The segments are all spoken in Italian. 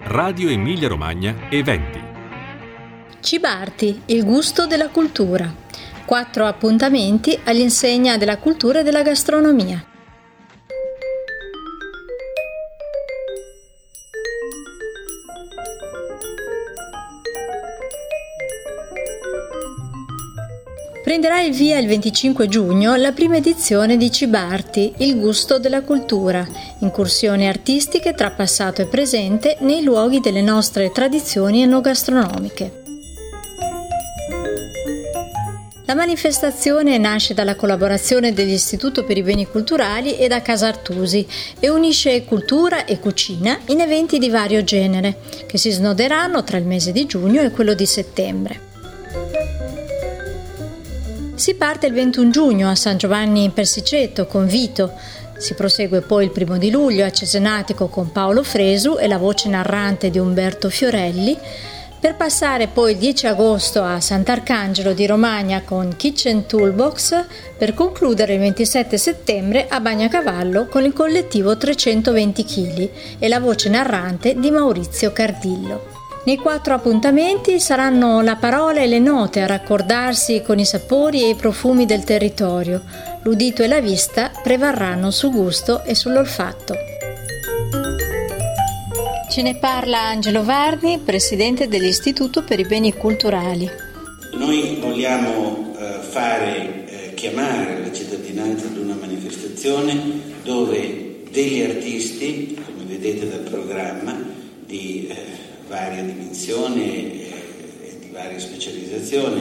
Radio Emilia Romagna Eventi. Cibarti, il gusto della cultura. 4 appuntamenti all'insegna della cultura e della gastronomia. Prenderà il via il 25 giugno la prima edizione di Cibarti, il gusto della cultura, incursioni artistiche tra passato e presente nei luoghi delle nostre tradizioni enogastronomiche. La manifestazione nasce dalla collaborazione dell'Istituto per i Beni Culturali e da Casa Artusi e unisce cultura e cucina in eventi di vario genere, che si snoderanno tra il mese di giugno e quello di settembre. Si parte il 21 giugno a San Giovanni in Persiceto con Vito, si prosegue poi il 1 di luglio a Cesenatico con Paolo Fresu e la voce narrante di Umberto Fiorelli, per passare poi il 10 agosto a Sant'Arcangelo di Romagna con Kitchen Toolbox, per concludere il 27 settembre a Bagnacavallo con il collettivo 320 kg e la voce narrante di Maurizio Cardillo. Nei 4 appuntamenti saranno la parola e le note a raccordarsi con i sapori e i profumi del territorio. L'udito e la vista prevarranno sul gusto e sull'olfatto. Ce ne parla Angelo Varni, presidente dell'Istituto per i Beni Culturali. Noi vogliamo chiamare la cittadinanza ad una manifestazione dove degli artisti, come vedete dal programma, di varia dimensione e di varia specializzazione,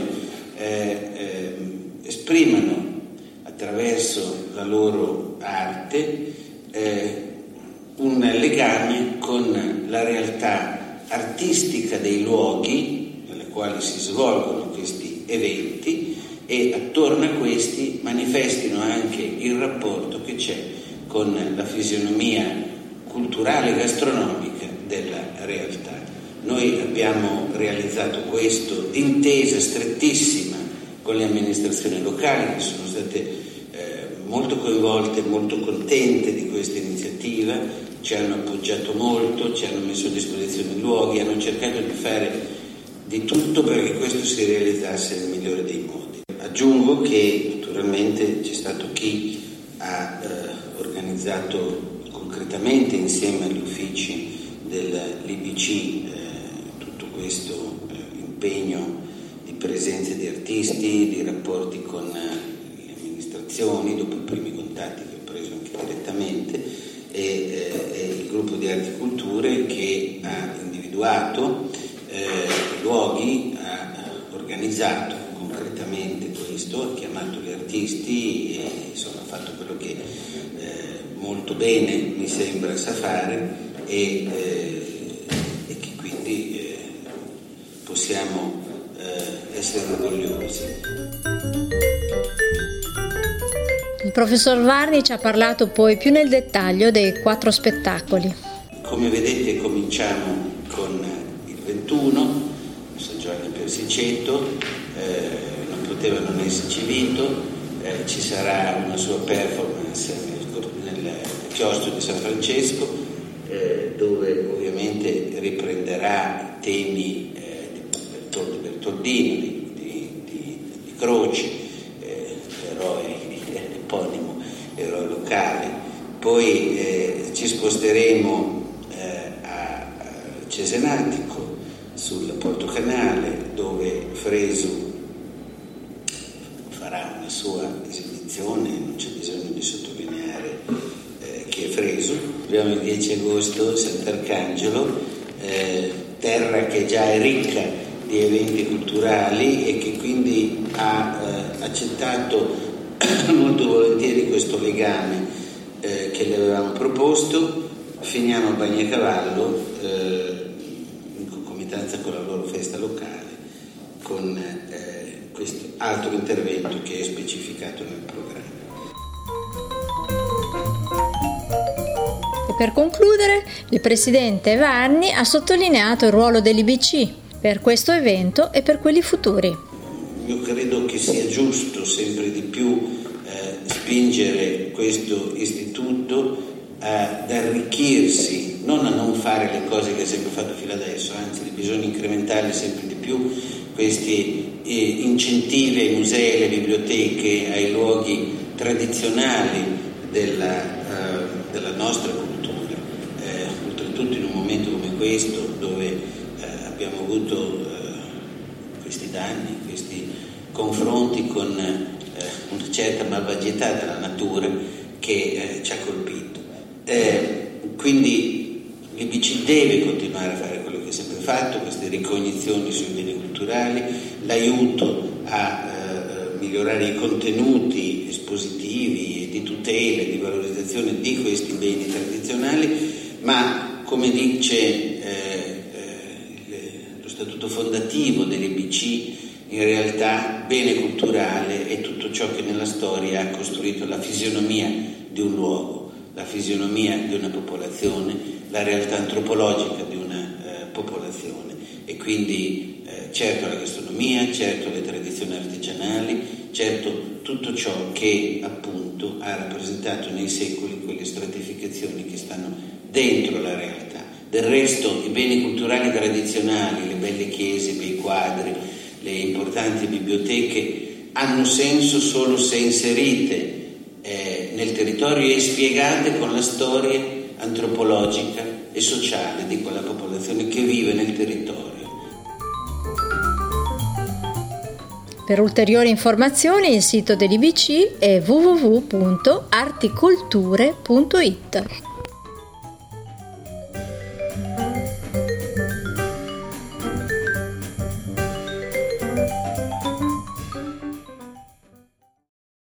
esprimano attraverso la loro arte un legame con la realtà artistica dei luoghi nei quali si svolgono questi eventi e attorno a questi manifestino anche il rapporto che c'è con la fisionomia culturale e gastronomica della realtà. Noi abbiamo realizzato questo d'intesa strettissima con le amministrazioni locali, che sono state molto coinvolte, molto contente di questa iniziativa, ci hanno appoggiato molto, ci hanno messo a disposizione i luoghi, hanno cercato di fare di tutto perché questo si realizzasse nel migliore dei modi. Aggiungo che naturalmente c'è stato chi ha organizzato concretamente insieme agli uffici dell'IBC questo impegno di presenza di artisti, di rapporti con le amministrazioni, dopo i primi contatti che ho preso anche direttamente, e il gruppo di Arti e Culture che ha individuato luoghi, ha organizzato concretamente questo, ha chiamato gli artisti e insomma ha fatto quello che molto bene mi sembra sa fare e che quindi possiamo essere orgogliosi. Il professor Varni ci ha parlato poi più nel dettaglio dei 4 spettacoli. Come vedete cominciamo con il 21, San Giovanni Persiceto, non poteva non esserci Vito, ci sarà una sua performance nel chiostro di San Francesco, dove ovviamente riprenderà temi di Bertoldini, di Croci, eroe eponimo, eroe locale. Poi ci sposteremo a Cesenatico sul Portocanale, dove Fresu farà una sua esibizione, non c'è bisogno di sottolineare chi è Fresu. Abbiamo il 10 agosto Sant'Arcangelo, terra che già è ricca di eventi culturali e che quindi ha accettato molto volentieri questo legame che le avevamo proposto. Finiamo a Bagnacavallo in concomitanza con la loro festa locale con questo altro intervento che è specificato nel programma. E per concludere, il presidente Varni ha sottolineato il ruolo dell'IBC per questo evento e per quelli futuri. Io credo che sia giusto sempre di più spingere questo istituto ad arricchirsi, non a non fare le cose che ha sempre fatto fino adesso, anzi bisogna incrementare sempre di più questi incentivi ai musei, alle biblioteche, ai luoghi tradizionali della nostra cultura. Oltretutto in un momento come questo, dove abbiamo avuto questi danni, questi confronti con una certa malvagità della natura che ci ha colpito. Quindi l'IBC deve continuare a fare quello che ha sempre fatto, queste ricognizioni sui beni culturali, l'aiuto a migliorare i contenuti espositivi e di tutela e di valorizzazione di questi beni tradizionali, ma come dice lo statuto fondativo dell'IBC, in realtà bene culturale è tutto ciò che nella storia ha costruito la fisionomia di un luogo, la fisionomia di una popolazione, la realtà antropologica di una popolazione, e quindi certo la gastronomia, certo le tradizioni artigianali, certo tutto ciò che appunto ha rappresentato nei secoli quelle stratificazioni che stanno dentro la realtà. Del resto i beni culturali tradizionali, le belle chiese, i bei quadri, le importanti biblioteche hanno senso solo se inserite nel territorio e spiegate con la storia antropologica e sociale di quella popolazione che vive nel territorio. Per ulteriori informazioni il sito dell'IBC è www.articulture.it.